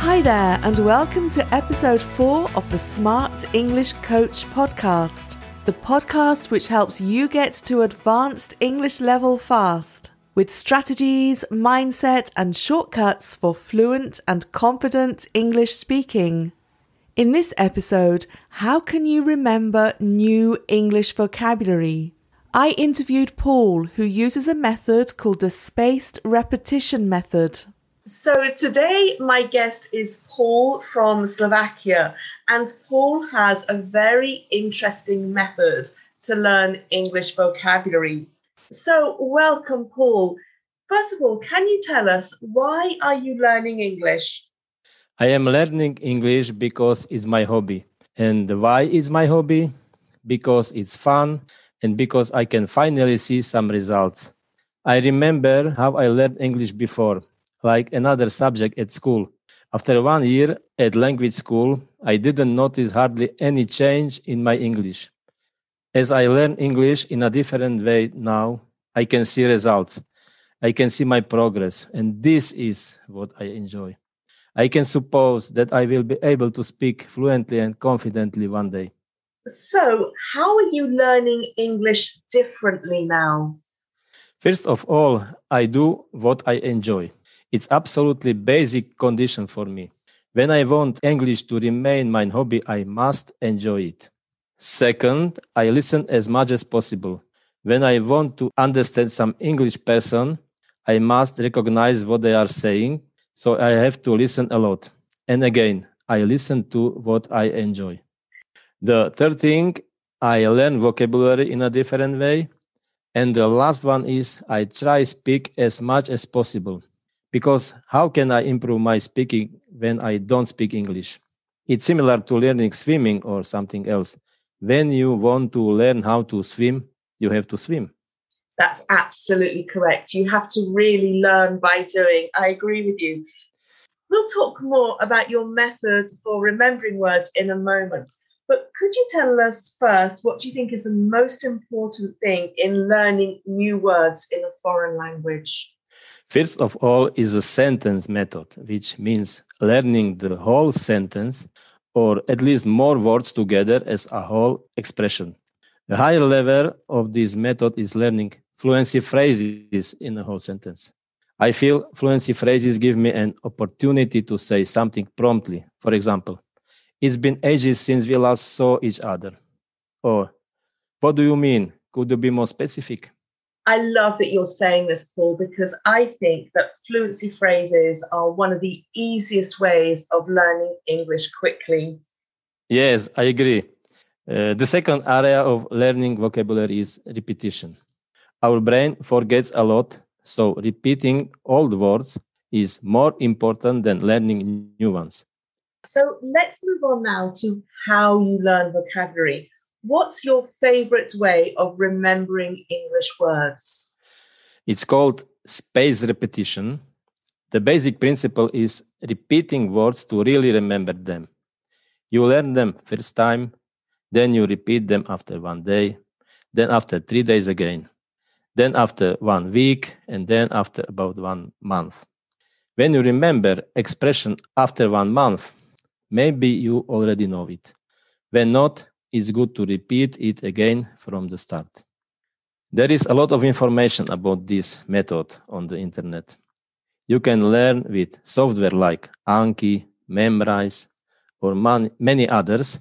Hi there, and welcome to episode 4 of the Smart English Coach podcast, the podcast which helps you get to advanced English level fast, with strategies, mindset, and shortcuts for fluent and confident English speaking. In this episode, how can you remember new English vocabulary? I interviewed Paul, who uses a method called the spaced repetition method. So today my guest is Paul from Slovakia, and Paul has a very interesting method to learn English vocabulary. So welcome, Paul. First of all, can you tell us, why are you learning English? I am learning English because it's my hobby. And why is my hobby? Because it's fun and because I can finally see some results. I remember how I learned English before, like another subject at school. After 1 year at language school, I didn't notice hardly any change in my English. As I learn English in a different way now, I can see results. I can see my progress, and this is what I enjoy. I can suppose that I will be able to speak fluently and confidently one day. So, how are you learning English differently now? First of all, I do what I enjoy. It's absolutely basic condition for me. When I want English to remain my hobby, I must enjoy it. Second, I listen as much as possible. When I want to understand some English person, I must recognize what they are saying, so I have to listen a lot. And again, I listen to what I enjoy. The third thing, I learn vocabulary in a different way. And the last one is I try speak as much as possible. Because how can I improve my speaking when I don't speak English? It's similar to learning swimming or something else. When you want to learn how to swim, you have to swim. That's absolutely correct. You have to really learn by doing. I agree with you. We'll talk more about your method for remembering words in a moment. But could you tell us first what you think is the most important thing in learning new words in a foreign language? First of all is a sentence method, which means learning the whole sentence or at least more words together as a whole expression. The higher level of this method is learning fluency phrases in a whole sentence. I feel fluency phrases give me an opportunity to say something promptly. For example, it's been ages since we last saw each other. Or, what do you mean? Could you be more specific? I love that you're saying this, Paul, because I think that fluency phrases are one of the easiest ways of learning English quickly. Yes, I agree. The second area of learning vocabulary is repetition. Our brain forgets a lot, so repeating old words is more important than learning new ones. So let's move on now to how you learn vocabulary. What's your favorite way of remembering English words? It's called spaced repetition. The basic principle is repeating words to really remember them. You learn them first time, then you repeat them after 1 day, then after 3 days again, then after 1 week, and then after about 1 month. When you remember expression after 1 month, maybe you already know it. When not, it's good to repeat it again from the start. There is a lot of information about this method on the internet. You can learn with software like Anki, Memrise, or many others,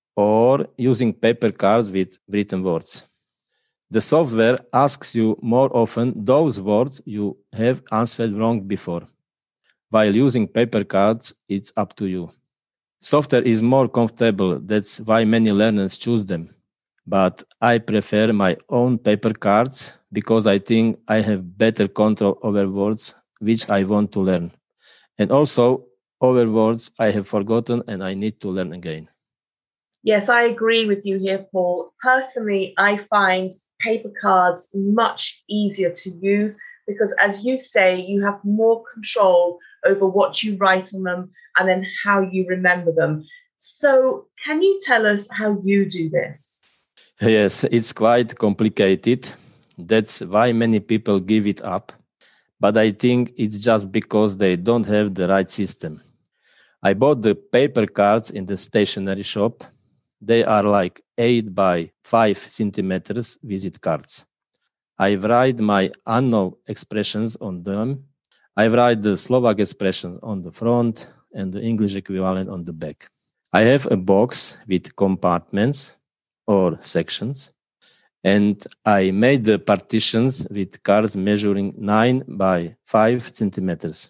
or using paper cards with written words. The software asks you more often those words you have answered wrong before. While using paper cards, it's up to you. Software is more comfortable, that's why many learners choose them. But I prefer my own paper cards because I think I have better control over words which I want to learn. And also over words I have forgotten and I need to learn again. Yes, I agree with you here, Paul. Personally, I find paper cards much easier to use because, as you say, you have more control over what you write on them and then how you remember them. So, can you tell us how you do this? Yes, it's quite complicated. That's why many people give it up. But I think it's just because they don't have the right system. I bought the paper cards in the stationery shop. They are like 8 by 5 centimeters visit cards. I write my unknown expressions on them. I write the Slovak expressions on the front and the English equivalent on the back. I have a box with compartments or sections, and I made the partitions with cards measuring 9 by 5 centimeters.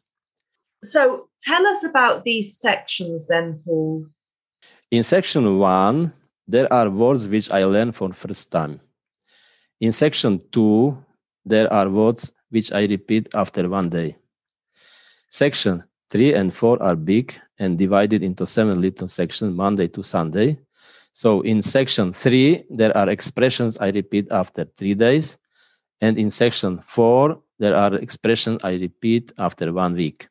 So tell us about these sections then, Paul. In section 1, there are words which I learned for the first time. In section 2, there are words which I repeat after 1 day. Section 3 and 4 are big and divided into 7 little sections, Monday to Sunday. So in section 3, there are expressions I repeat after 3 days. And in section 4, there are expressions I repeat after 1 week.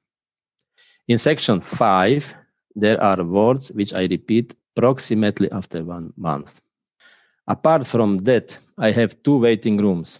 In section 5, there are words which I repeat approximately after 1 month. Apart from that, I have 2 waiting rooms.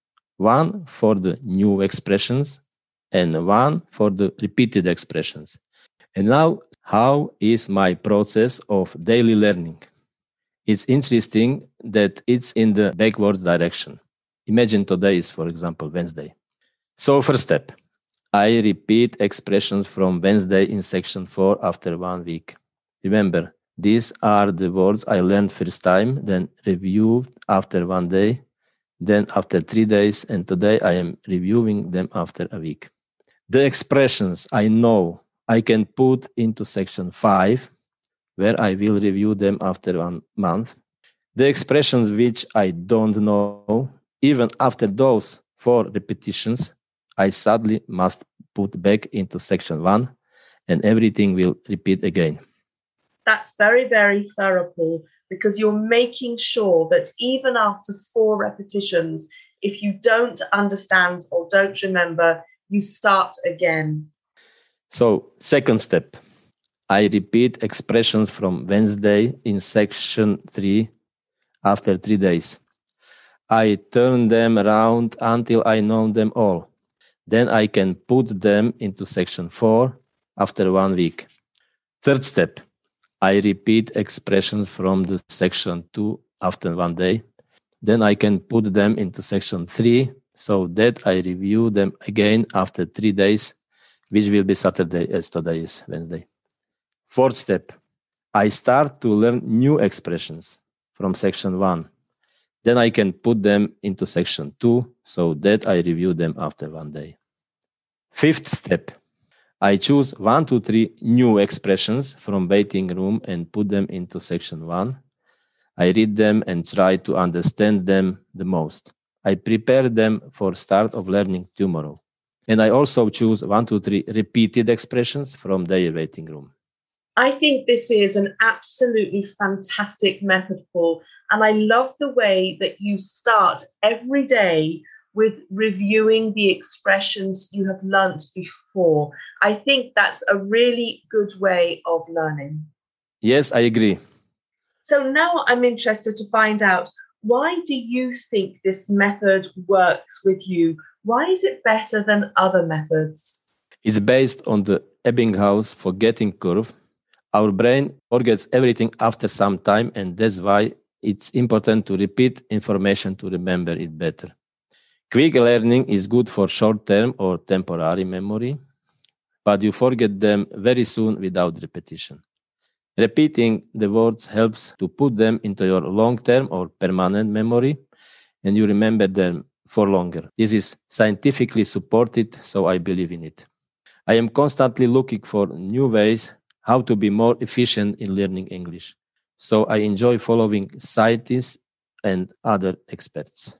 One for the new expressions and one for the repeated expressions. And now, how is my process of daily learning? It's interesting that it's in the backwards direction. Imagine today is, for example, Wednesday. So first step, I repeat expressions from Wednesday in section 4 after 1 week. Remember, these are the words I learned first time, then reviewed after 1 day, then after 3 days, and today I am reviewing them after a week. The expressions I know I can put into section 5, where I will review them after 1 month. The expressions which I don't know, even after those 4 repetitions, I sadly must put back into section 1, and everything will repeat again. That's very, very thorough, Paul, because you're making sure that even after 4 repetitions, if you don't understand or don't remember, you start again. So, second step, I repeat expressions from Wednesday in section 3 after 3 days. I turn them around until I know them all. Then I can put them into section 4 after 1 week. Third step, I repeat expressions from the section 2 after 1 day. Then I can put them into section 3 so that I review them again after 3 days, which will be Saturday as today is Wednesday. Fourth step, I start to learn new expressions from section 1. Then I can put them into section 2 so that I review them after 1 day. Fifth step, I choose 1 to 3 new expressions from waiting room and put them into section 1. I read them and try to understand them the most. I prepare them for start of learning tomorrow. And I also choose 1 to 3 repeated expressions from their waiting room. I think this is an absolutely fantastic method, Paul. And I love the way that you start every day with reviewing the expressions you have learnt before. I think that's a really good way of learning. Yes, I agree. So now I'm interested to find out, why do you think this method works with you? Why is it better than other methods? It's based on the Ebbinghaus forgetting curve. Our brain forgets everything after some time, and that's why it's important to repeat information to remember it better. Quick learning is good for short-term or temporary memory, but you forget them very soon without repetition. Repeating the words helps to put them into your long-term or permanent memory, and you remember them for longer. This is scientifically supported, so I believe in it. I am constantly looking for new ways how to be more efficient in learning English. So I enjoy following scientists and other experts.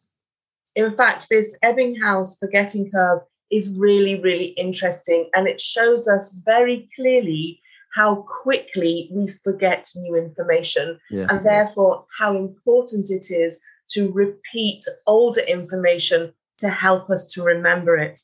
In fact, this Ebbinghaus forgetting curve is really, really interesting, and it shows us very clearly how quickly we forget new information, and therefore how important it is to repeat older information to help us to remember it.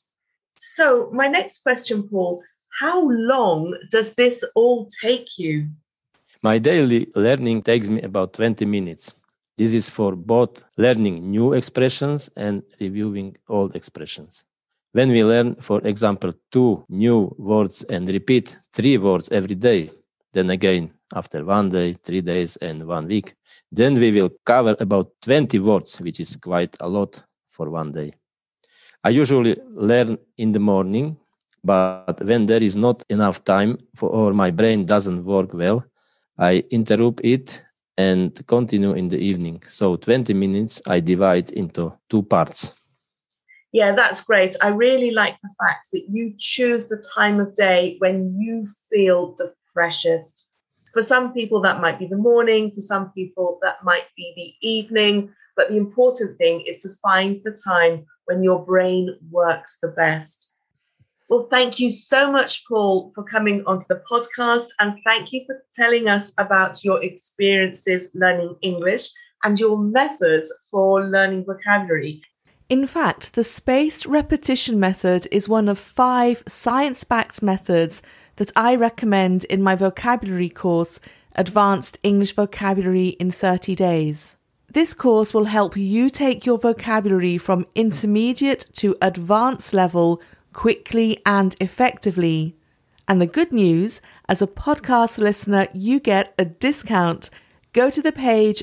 So my next question, Paul, how long does this all take you? My daily learning takes me about 20 minutes. This is for both learning new expressions and reviewing old expressions. When we learn, for example, 2 new words and repeat 3 words every day, then again after 1 day, 3 days, and 1 week, then we will cover about 20 words, which is quite a lot for 1 day. I usually learn in the morning, but when there is not enough time or my brain doesn't work well, I interrupt it and continue in the evening. So 20 minutes I divide into 2 parts. Yeah, that's great. I really like the fact that you choose the time of day when you feel the freshest. For some people, that might be the morning. For some people, that might be the evening. But the important thing is to find the time when your brain works the best. Well, thank you so much, Paul, for coming onto the podcast. And thank you for telling us about your experiences learning English and your methods for learning vocabulary. In fact, the spaced repetition method is one of 5 science-backed methods that I recommend in my vocabulary course, Advanced English Vocabulary in 30 Days. This course will help you take your vocabulary from intermediate to advanced level quickly and effectively. And the good news, as a podcast listener, you get a discount. Go to the page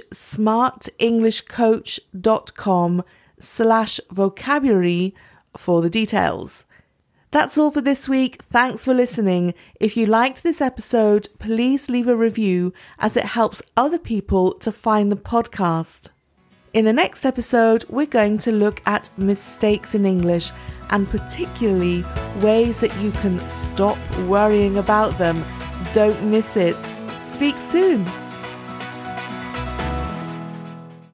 smartenglishcoach.com/vocabulary for the details. That's all for this week. Thanks for listening. If you liked this episode, please leave a review as it helps other people to find the podcast. In the next episode, we're going to look at mistakes in English and particularly ways that you can stop worrying about them. Don't miss it. Speak soon.